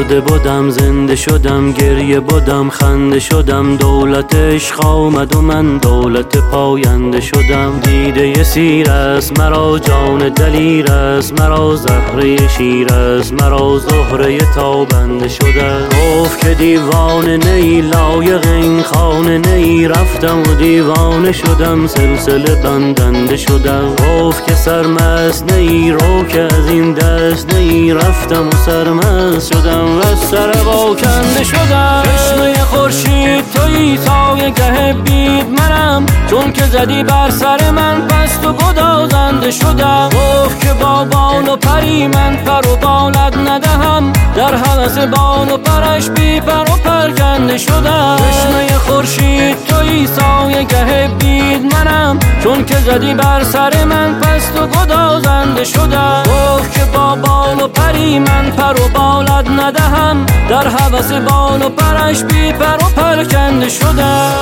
مرده بودم زنده شدم، گریه بودم خنده شدم، دولت عشق آمد و من دولت پاینده شدم. دیده سیر است مرا جان دلیر است مرا، زهره شیر است مرا زهره تابنده شده. گفت که دیوانه نی لایق این خانه نی، رفتم و دیوانه شدم سلسله بندنده شدم. گفت که سرمست نی رو که از این دست نی، رفتم و سرمست شدم و سر با کنده شدم. چشمه خورشید تویی سایه گه بید منم، چون که زدی بر سر من پست و گدازنده شدم. گفت که با بال و پری من پر و بالت ندهم، در هوس بال و پرش بی پر و پرکنده شدم. چشمه خورشید تویی سایه گه بید منم، چون که زدی بر سر من پست و گدازنده شدم. گفت که با بال و پری من پر و بالت ندهم، در هوس بال و پرش بی پر و پرکنده شدم.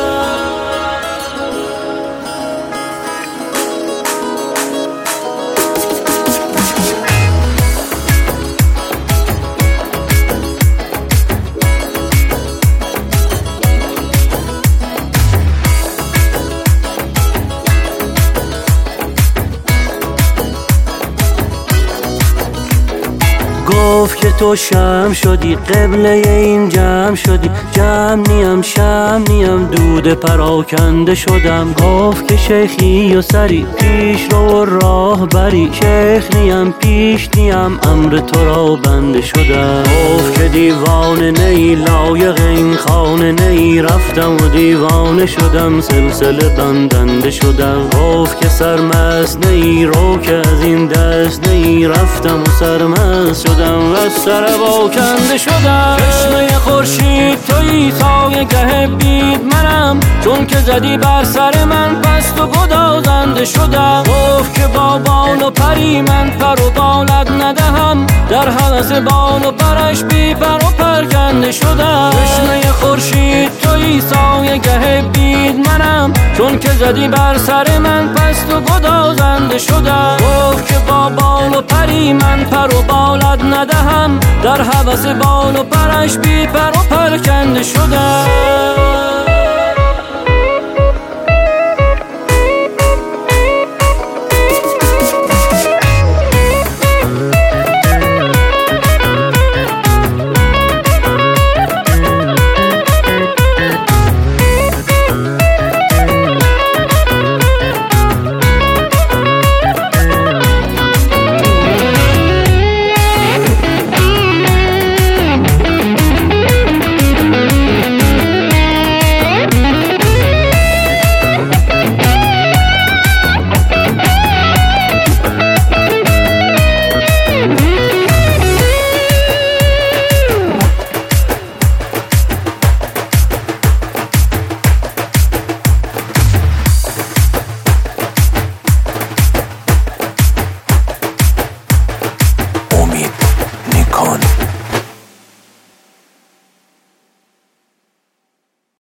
گفت که تو شم شدی قبله این جمع شدی، جمع نیم شم نیم دود پراکنده شدم. گفت که شیخی و سری پیش رو راه بری، شیخ نیم پیش نیم امر تو را بنده شدم. گفت که دیوانه نی لایق این خانه نی، رفتم و دیوانه شدم سلسله بندنده شدم. گفت که سرمست نی رو که از این دست نی، رفتم و سرمست شدم و سر با کنده شدم. چشمه خورشید تویی سایه گه بید منم، چون که زدی بر سر من پست و گدازنده شدم. گفت که با بال و پری من پر و بالت ندهم، در هوس بال و پرش بی پر و پرکنده شدم. چشمه خورشید تویی سایه گه بید منم، چون که زدی بر سر من پست و گدازنده شدم. گفت که با بال و پری من پر و بالت ندهم، در هوس بال و پرش بی پر و پرکنده شدم.